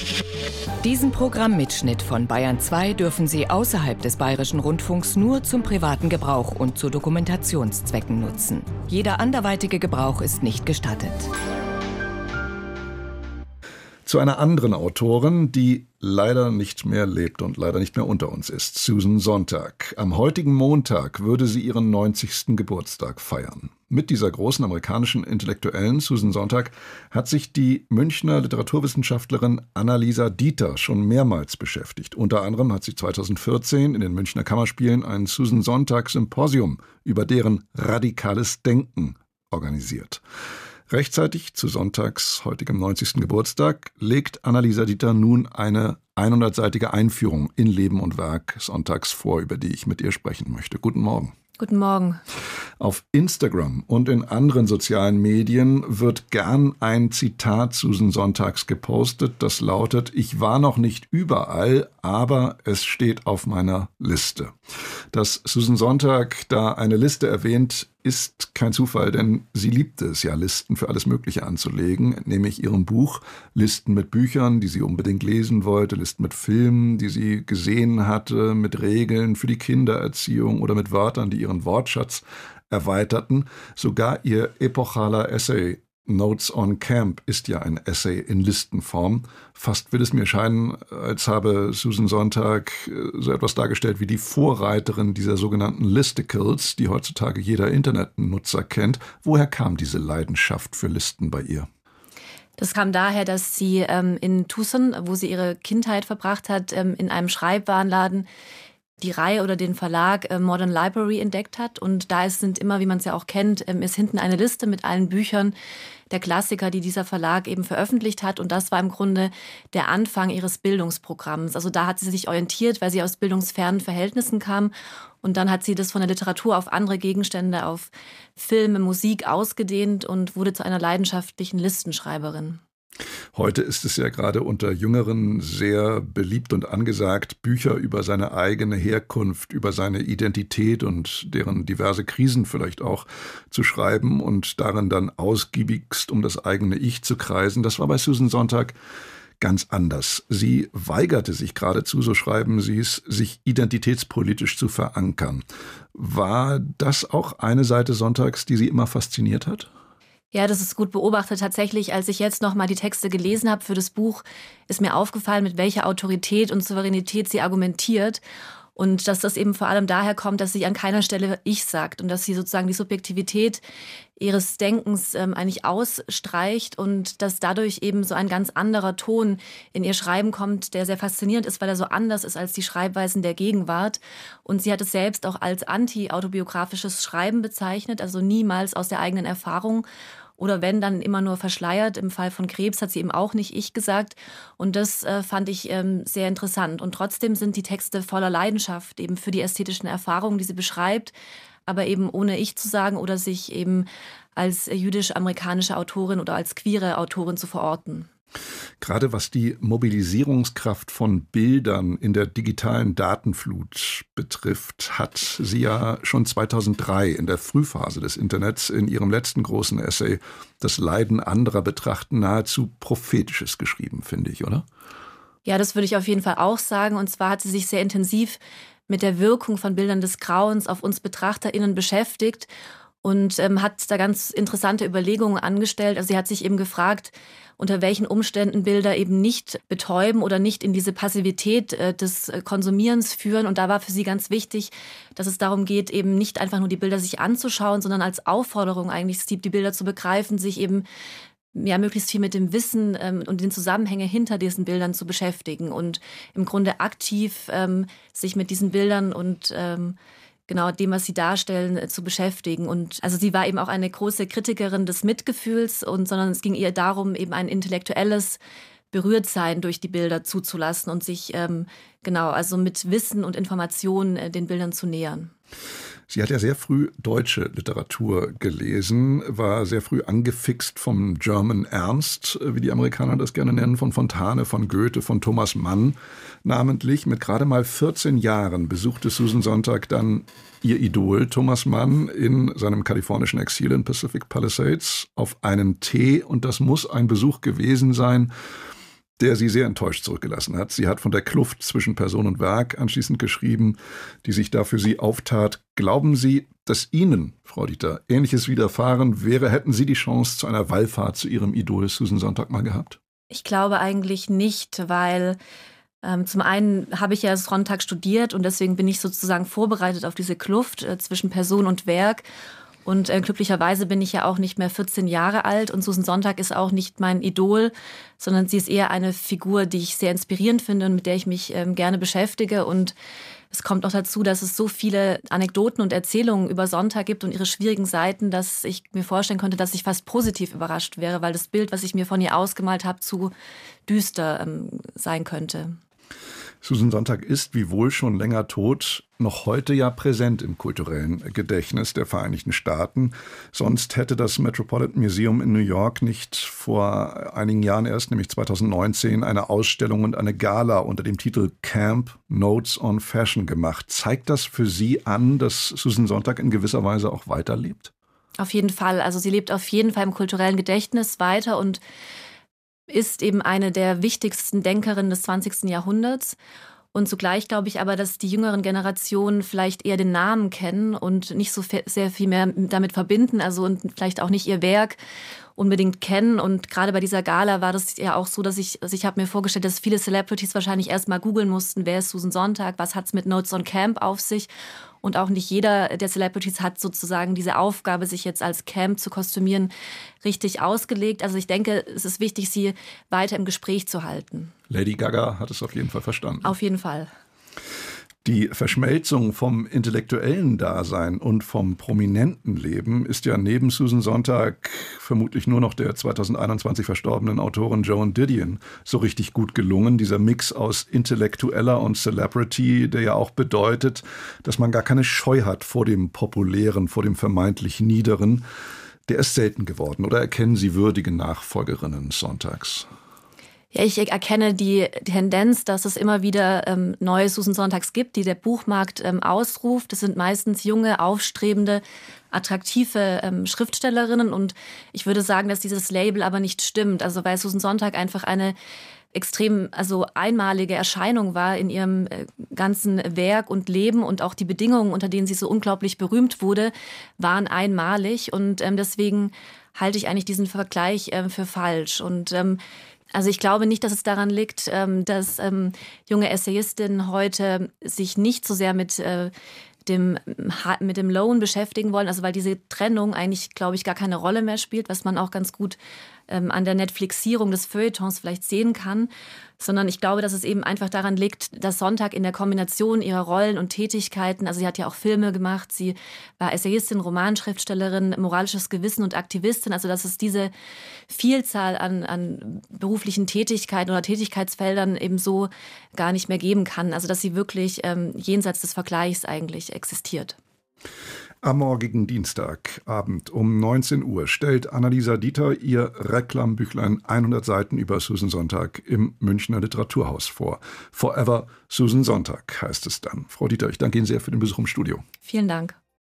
Diesen Programmmitschnitt von Bayern 2 dürfen Sie außerhalb des Bayerischen Rundfunks nur zum privaten Gebrauch und zu Dokumentationszwecken nutzen. Jeder anderweitige Gebrauch ist nicht gestattet. Zu einer anderen Autorin, die leider nicht mehr lebt und leider nicht mehr unter uns ist, Susan Sontag. Am heutigen Montag würde sie ihren 90. Geburtstag feiern. Mit dieser großen amerikanischen Intellektuellen Susan Sontag hat sich die Münchner Literaturwissenschaftlerin Annalisa Dieter schon mehrmals beschäftigt. Unter anderem hat sie 2014 in den Münchner Kammerspielen ein Susan Sontag Symposium über deren radikales Denken organisiert. Rechtzeitig zu Sontags heutigem 90. Geburtstag legt Annalisa Dieter nun eine 100-seitige Einführung in Leben und Werk Sontags vor, über die ich mit ihr sprechen möchte. Guten Morgen. Guten Morgen. Auf Instagram und in anderen sozialen Medien wird gern ein Zitat Susan Sontags gepostet, das lautet: Ich war noch nicht überall, aber es steht auf meiner Liste. Dass Susan Sontag da eine Liste erwähnt, ist kein Zufall, denn sie liebte es ja, Listen für alles Mögliche anzulegen, nämlich ihrem Buch Listen mit Büchern, die sie unbedingt lesen wollte, Listen mit Filmen, die sie gesehen hatte, mit Regeln für die Kindererziehung oder mit Wörtern, die ihren Wortschatz erweiterten. Sogar ihr epochaler Essay Notes on Camp ist ja ein Essay in Listenform. Fast will es mir scheinen, als habe Susan Sontag so etwas dargestellt wie die Vorreiterin dieser sogenannten Listicles, die heutzutage jeder Internetnutzer kennt. Woher kam diese Leidenschaft für Listen bei ihr? Das kam daher, dass sie in Tucson, wo sie ihre Kindheit verbracht hat, in einem Schreibwarenladen die Reihe oder den Verlag Modern Library entdeckt hat. Und da sind immer, wie man es ja auch kennt, ist hinten eine Liste mit allen Büchern der Klassiker, die dieser Verlag eben veröffentlicht hat. Und das war im Grunde der Anfang ihres Bildungsprogramms. Also da hat sie sich orientiert, weil sie aus bildungsfernen Verhältnissen kam. Und dann hat sie das von der Literatur auf andere Gegenstände, auf Filme, Musik ausgedehnt und wurde zu einer leidenschaftlichen Listenschreiberin. Heute ist es ja gerade unter Jüngeren sehr beliebt und angesagt, Bücher über seine eigene Herkunft, über seine Identität und deren diverse Krisen vielleicht auch zu schreiben und darin dann ausgiebigst um das eigene Ich zu kreisen. Das war bei Susan Sontag ganz anders. Sie weigerte sich geradezu, so schreiben Sie es, sich identitätspolitisch zu verankern. War das auch eine Seite Sontags, die Sie immer fasziniert hat? Ja, das ist gut beobachtet. Tatsächlich, als ich jetzt noch mal die Texte gelesen habe für das Buch, ist mir aufgefallen, mit welcher Autorität und Souveränität sie argumentiert. Und dass das eben vor allem daher kommt, dass sie an keiner Stelle Ich sagt und dass sie sozusagen die Subjektivität ihres Denkens eigentlich ausstreicht und dass dadurch eben so ein ganz anderer Ton in ihr Schreiben kommt, der sehr faszinierend ist, weil er so anders ist als die Schreibweisen der Gegenwart. Und sie hat es selbst auch als anti-autobiografisches Schreiben bezeichnet, also niemals aus der eigenen Erfahrung. Oder wenn, dann immer nur verschleiert. Im Fall von Krebs hat sie eben auch nicht Ich gesagt. Und das fand ich sehr interessant. Und trotzdem sind die Texte voller Leidenschaft eben für die ästhetischen Erfahrungen, die sie beschreibt, aber eben ohne Ich zu sagen oder sich eben als jüdisch-amerikanische Autorin oder als queere Autorin zu verorten. Gerade was die Mobilisierungskraft von Bildern in der digitalen Datenflut betrifft, hat sie ja schon 2003 in der Frühphase des Internets in ihrem letzten großen Essay Das Leiden anderer betrachten nahezu Prophetisches geschrieben, finde ich, oder? Ja, das würde ich auf jeden Fall auch sagen. Und zwar hat sie sich sehr intensiv mit der Wirkung von Bildern des Grauens auf uns BetrachterInnen beschäftigt und hat da ganz interessante Überlegungen angestellt. Also sie hat sich eben gefragt, unter welchen Umständen Bilder eben nicht betäuben oder nicht in diese Passivität des Konsumierens führen. Und da war für sie ganz wichtig, dass es darum geht, eben nicht einfach nur die Bilder sich anzuschauen, sondern als Aufforderung eigentlich die Bilder zu begreifen, sich eben ja möglichst viel mit dem Wissen und den Zusammenhängen hinter diesen Bildern zu beschäftigen und im Grunde aktiv sich mit diesen Bildern und genau dem, was sie darstellen, zu beschäftigen. Und also sie war eben auch eine große Kritikerin des Mitgefühls, sondern es ging ihr darum, eben ein intellektuelles Berührtsein durch die Bilder zuzulassen und sich also mit Wissen und Informationen den Bildern zu nähern. Sie hat ja sehr früh deutsche Literatur gelesen, war sehr früh angefixt vom German Ernst, wie die Amerikaner das gerne nennen, von Fontane, von Goethe, von Thomas Mann namentlich. Mit gerade mal 14 Jahren besuchte Susan Sontag dann ihr Idol Thomas Mann in seinem kalifornischen Exil in Pacific Palisades auf einen Tee. Und das muss ein Besuch gewesen sein, der sie sehr enttäuscht zurückgelassen hat. Sie hat von der Kluft zwischen Person und Werk anschließend geschrieben, die sich da für sie auftat. Glauben Sie, dass Ihnen, Frau Dieter, Ähnliches widerfahren wäre? Hätten Sie die Chance zu einer Wallfahrt zu Ihrem Idol Susan Sontag mal gehabt? Ich glaube eigentlich nicht, weil zum einen habe ich ja Sontag studiert und deswegen bin ich sozusagen vorbereitet auf diese Kluft zwischen Person und Werk. Und glücklicherweise bin ich ja auch nicht mehr 14 Jahre alt und Susan Sontag ist auch nicht mein Idol, sondern sie ist eher eine Figur, die ich sehr inspirierend finde und mit der ich mich gerne beschäftige. Und es kommt noch dazu, dass es so viele Anekdoten und Erzählungen über Sontag gibt und ihre schwierigen Seiten, dass ich mir vorstellen konnte, dass ich fast positiv überrascht wäre, weil das Bild, was ich mir von ihr ausgemalt habe, zu düster sein könnte. Susan Sontag ist, wiewohl schon länger tot, noch heute ja präsent im kulturellen Gedächtnis der Vereinigten Staaten. Sonst hätte das Metropolitan Museum in New York nicht vor einigen Jahren erst, nämlich 2019, eine Ausstellung und eine Gala unter dem Titel Camp Notes on Fashion gemacht. Zeigt das für Sie an, dass Susan Sontag in gewisser Weise auch weiterlebt? Auf jeden Fall. Also sie lebt auf jeden Fall im kulturellen Gedächtnis weiter und ist eben eine der wichtigsten Denkerinnen des 20. Jahrhunderts. Und zugleich glaube ich aber, dass die jüngeren Generationen vielleicht eher den Namen kennen und nicht so sehr viel mehr damit verbinden, also und vielleicht auch nicht ihr Werk unbedingt kennen. Und gerade bei dieser Gala war das ja auch so, dass ich habe mir vorgestellt, dass viele Celebrities wahrscheinlich erst mal googeln mussten, wer ist Susan Sontag, was hat's mit Notes on Camp auf sich. Und auch nicht jeder der Celebrities hat sozusagen diese Aufgabe, sich jetzt als Camp zu kostümieren, richtig ausgelegt. Also ich denke, es ist wichtig, sie weiter im Gespräch zu halten. Lady Gaga hat es auf jeden Fall verstanden. Auf jeden Fall. Die Verschmelzung vom intellektuellen Dasein und vom prominenten Leben ist ja neben Susan Sontag vermutlich nur noch der 2021 verstorbenen Autorin Joan Didion so richtig gut gelungen. Dieser Mix aus Intellektueller und Celebrity, der ja auch bedeutet, dass man gar keine Scheu hat vor dem Populären, vor dem vermeintlich Niederen. Der ist selten geworden. Oder erkennen Sie würdige Nachfolgerinnen Sontags? Ja, ich erkenne die Tendenz, dass es immer wieder neue Susan Sontags gibt, die der Buchmarkt ausruft. Das sind meistens junge, aufstrebende, attraktive Schriftstellerinnen. Und ich würde sagen, dass dieses Label aber nicht stimmt. Also weil Susan Sontag einfach eine extrem einmalige Erscheinung war in ihrem ganzen Werk und Leben. Und auch die Bedingungen, unter denen sie so unglaublich berühmt wurde, waren einmalig. Und deswegen halte ich eigentlich diesen Vergleich für falsch. Und also ich glaube nicht, dass es daran liegt, dass junge Essayistinnen heute sich nicht so sehr mit dem Loan beschäftigen wollen, also weil diese Trennung eigentlich, glaube ich, gar keine Rolle mehr spielt, was man auch ganz gut an der Netflixierung des Feuilletons vielleicht sehen kann, sondern ich glaube, dass es eben einfach daran liegt, dass Sontag in der Kombination ihrer Rollen und Tätigkeiten, also sie hat ja auch Filme gemacht, sie war Essayistin, Romanschriftstellerin, moralisches Gewissen und Aktivistin, also dass es diese Vielzahl an beruflichen Tätigkeiten oder Tätigkeitsfeldern eben so gar nicht mehr geben kann, also dass sie wirklich jenseits des Vergleichs eigentlich existiert. Am morgigen Dienstagabend um 19 Uhr stellt Annalisa Dieter ihr Reklambüchlein 100 Seiten über Susan Sontag im Münchner Literaturhaus vor. Forever Susan Sontag heißt es dann. Frau Dieter, ich danke Ihnen sehr für den Besuch im Studio. Vielen Dank.